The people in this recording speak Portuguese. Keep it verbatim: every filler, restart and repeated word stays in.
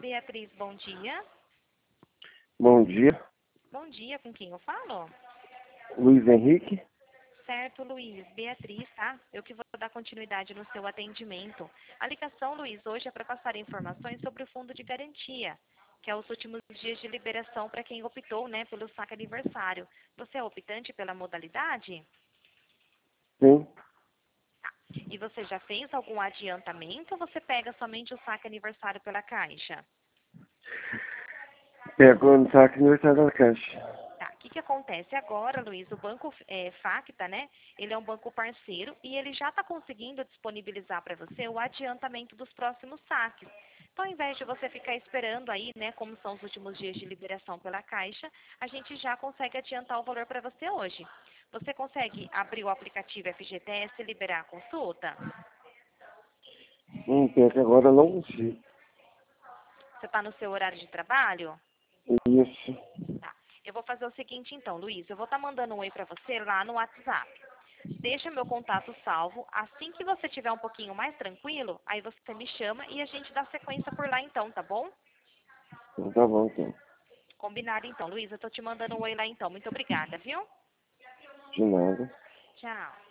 Beatriz, bom dia. Bom dia, Bom dia, com quem eu falo? Luiz Henrique. Certo, Luiz. Beatriz, tá? Eu que vou dar continuidade no seu atendimento. A ligação, Luiz, hoje é para passar informações sobre o fundo de garantia, que é os últimos dias de liberação para quem optou, né, pelo saque aniversário. Você é optante pela modalidade? Sim, E você já fez algum adiantamento ou você pega somente o saque aniversário pela Caixa? pegou no saque aniversário da Caixa. Tá, o que, que acontece agora, Luiz? O banco é, Facta, né? Ele é um banco parceiro e ele já está conseguindo disponibilizar para você o adiantamento dos próximos saques. Então, ao invés de você ficar esperando aí, né, como são os últimos dias de liberação pela Caixa, a gente já consegue adiantar o valor para você hoje. Você consegue abrir o aplicativo F G T S e liberar a consulta? Hum, pior que agora eu não consigo. Você está no seu horário de trabalho? Isso. Tá. Eu vou fazer o seguinte então, Luiz. Eu vou estar mandando um oi para você lá no WhatsApp. Deixa meu contato salvo. Assim que você estiver um pouquinho mais tranquilo, aí você me chama e a gente dá sequência por lá então, tá bom? Então tá bom, então. Combinado então, Luiz. Eu tô te mandando um oi lá então. Muito obrigada, viu? De nada. Tchau.